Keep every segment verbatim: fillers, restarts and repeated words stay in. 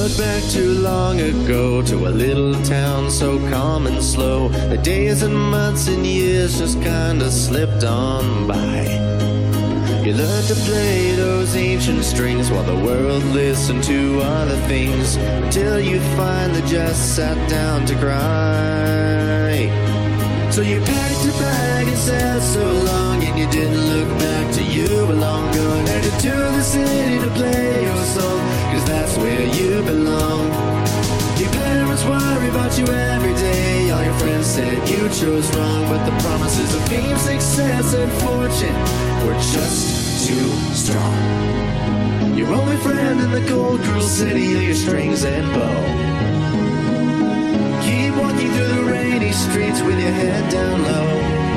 look back too long ago to a little town so calm and slow. The days and months and years just kinda slipped on by. You learned to play those ancient strings while the world listened to other things, until you finally just sat down to cry. So you packed your bag and said so long, and you didn't look back till you were long gone. Headed to the city to play your song, cause that's where you belong. Your parents worry about you every day. All your friends said you chose wrong, but the promises of fame, success, and fortune were just too strong. Your only friend in the cold, cruel city are your strings and bow. Keep walking through the rainy streets with your head down low.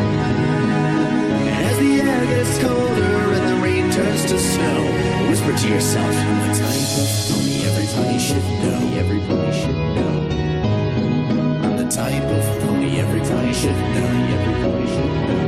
And as the air gets colder and the rain turns to snow, whisper to yourself, I'm the type of pony everybody should know. Everybody should know. I'm the type of pony everybody should know. Everybody should know.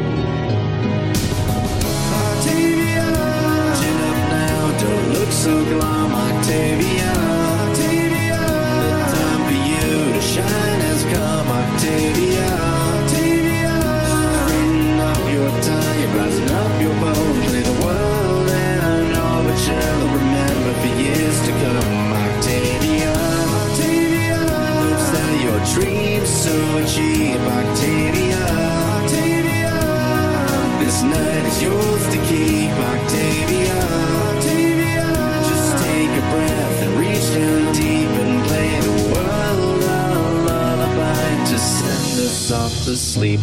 Octavia, chin up now, don't look so glum. Octavia, Octavia, the time for you to shine has come. Octavia, Octavia, straighten up your tie, you're rising up your bow, play the world and all but you'll remember for years to come. Octavia, Octavia, don't sell your dreams so cheap. Octavia, Octavia, this night is yours to keep. Octavia, Octavia, just take a breath and reach down deep and play the world a lullaby to send us off to sleep.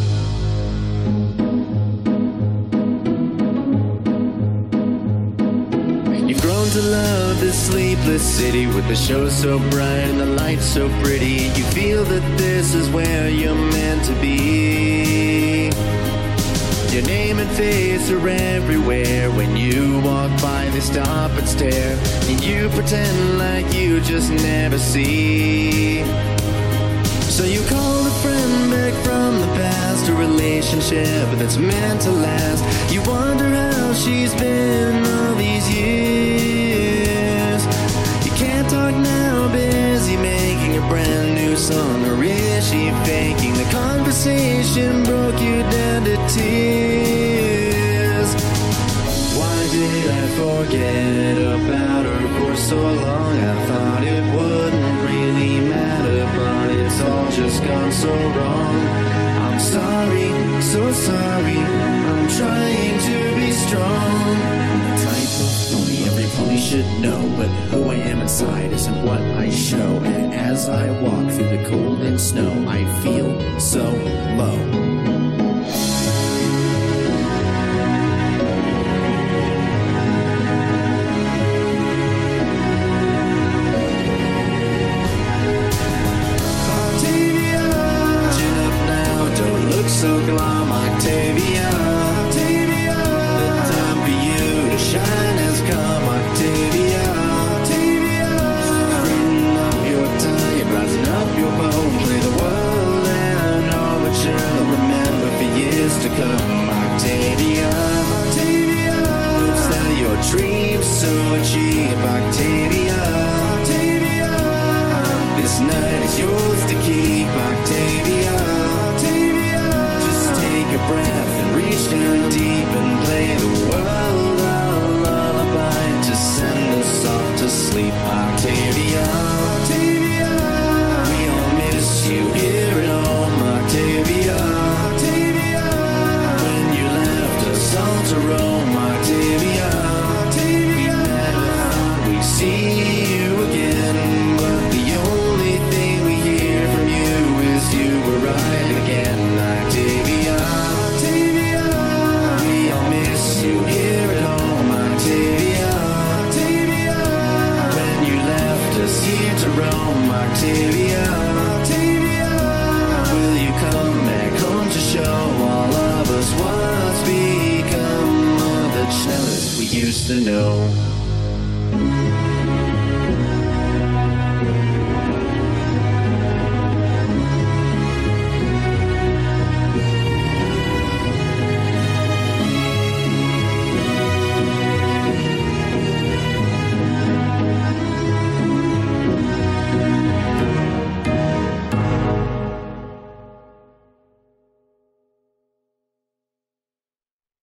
You've grown to love this sleepless city with the show so bright and the lights so pretty. You feel that this is where you're meant to be. Your name and face are everywhere. When you walk by, they stop and stare, and you pretend like you just never see. So you call a friend back from the past, a relationship that's meant to last. You wonder how she's been all these years. You can't talk now, busy making a brand new song, or is she faking? The conversation broke you down to tears. Why did I forget about her for so long? I thought it wouldn't really matter, but it's all just gone so wrong. I'm sorry, so sorry, I'm trying to be strong. The type of pony every pony should know, but who I am inside isn't what I show. And as I walk through the cold and snow, I feel so low. So glum, Octavia, Octavia, the time for you to shine has come. Octavia, Octavia, straighten up your tie, you're rising up your bow, play the world and all but you'll remember for years to come. Octavia, Octavia, don't sell your dreams so cheap. Octavia, Octavia, this night is yours to keep. Octavia, take a breath and reach down deep and play the world a lullaby to send us off to sleep. Octavia, Octavia, we all miss you here at home. Octavia, Octavia, when you left us all to roam. Octavia, Octavia, we never thought we'd see you again, but the only thing we hear from you is you were right again. Octavia, you here at home. Octavia, Octavia, when you left us here to roam. Octavia, Octavia, will you come back home to show all of us what's become of the cellists we used to know?